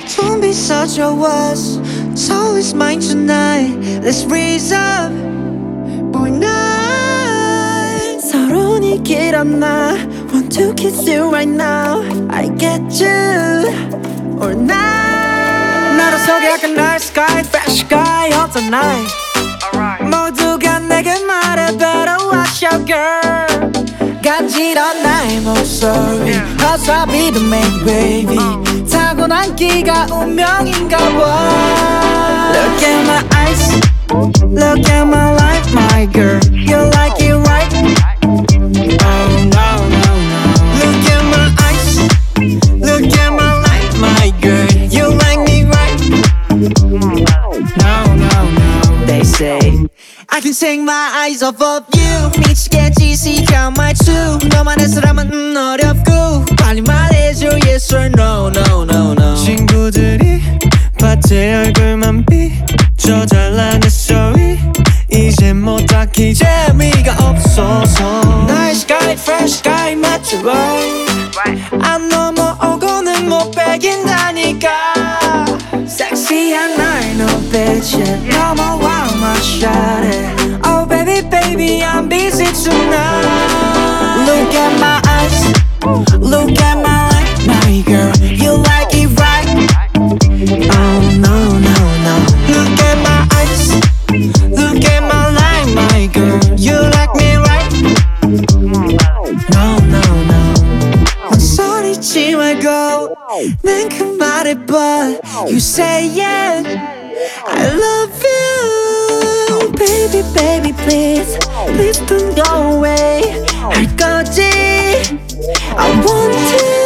Don't be such a wuss. It's always mine tonight. Let's raise up. Boy night. 서론이 길었나? Want to kiss you right now. I get you or not. 나로 속에 약간 night sky, fresh sky, hot tonight. 모두가 내게 말해 better watch out girl. 간지러운 나의 목소리 Cause I'll be the main baby 타고난 기가 운명인가 봐. Look at my eyes, look at my life, my girl. You like it right? Oh no, no, no. Look at my eyes, look at my life, my girl. You like me right? No, no, no. They say I can take my eyes off of you. 미치게 지식한 말투 너만의 사람은 어렵고 빨리 말해줘 yes or no, no, no, no. 친구들이 밭에 얼굴만 비춰 잘난 내 소리 이제 뭐 딱히 재미가 없어서 나의 sky fresh sky 맞죠 boy 안 넘어오고는 못 베긴다니까 섹시한 날 눈빛에 넘어와 my shawty. Oh baby baby I'm busy tonight. Look at my eyes, look at my life, my girl. You like it right? Oh no, no, no. Look at my eyes, look at my life, my girl. You like me right? No, no, no. 소리치 말고 난 그 말해봐. You say yeah, I love you. Baby, baby, please, please don't go away. 할 거지? I want to.